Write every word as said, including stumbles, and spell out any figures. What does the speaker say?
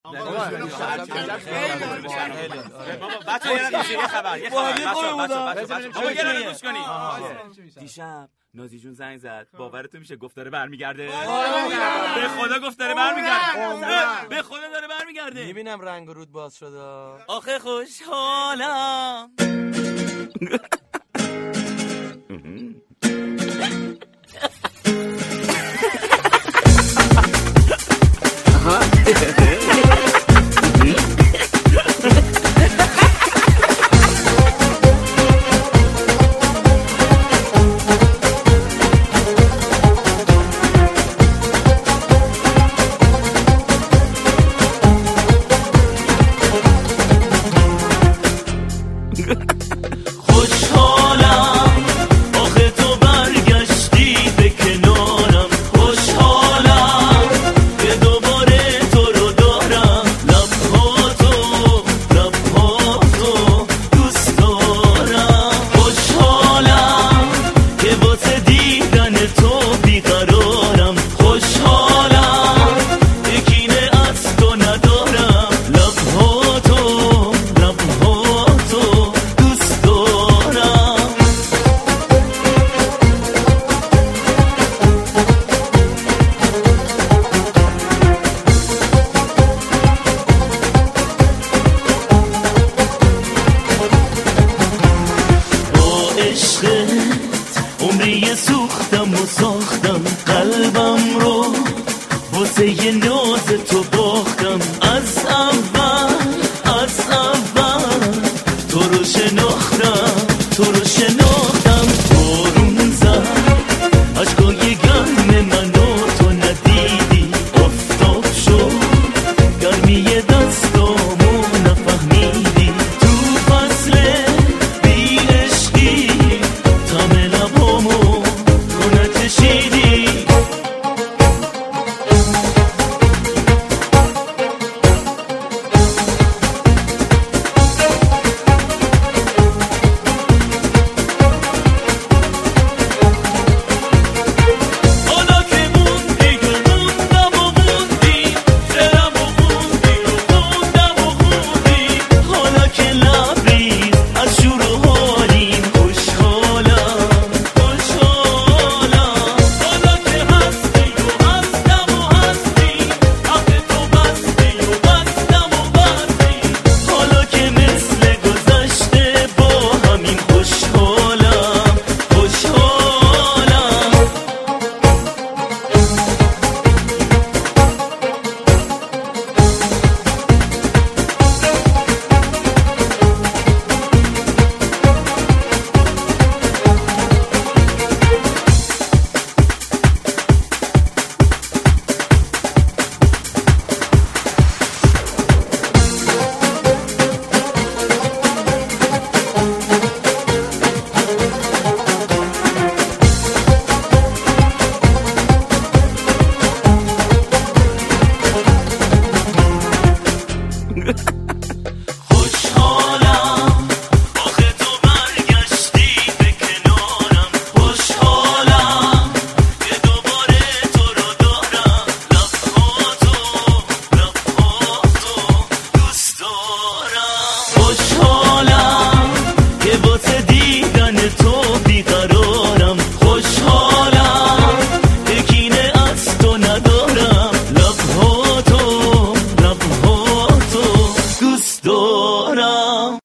بابا بچه‌ها یه دقیقه یه خبر یه خبر بچه‌ها بابا یه دقیقه گوش کنید. دیشب نازی جون زنگ زد، باورتون میشه گفت داره برمیگرده؟ به خدا گفت داره برمیگرده، به خدا داره برمیگرده. میبینم رنگ و رود باز شده. آخه خوشحالم. سوختم و ساختم قلبم رو واسه یه ناز تو باختم. از اول از اول تو رو شناختم تو رو شناختم. بارون زد عشقای گرم منو تو ندیدی. آفتاب شد گرمی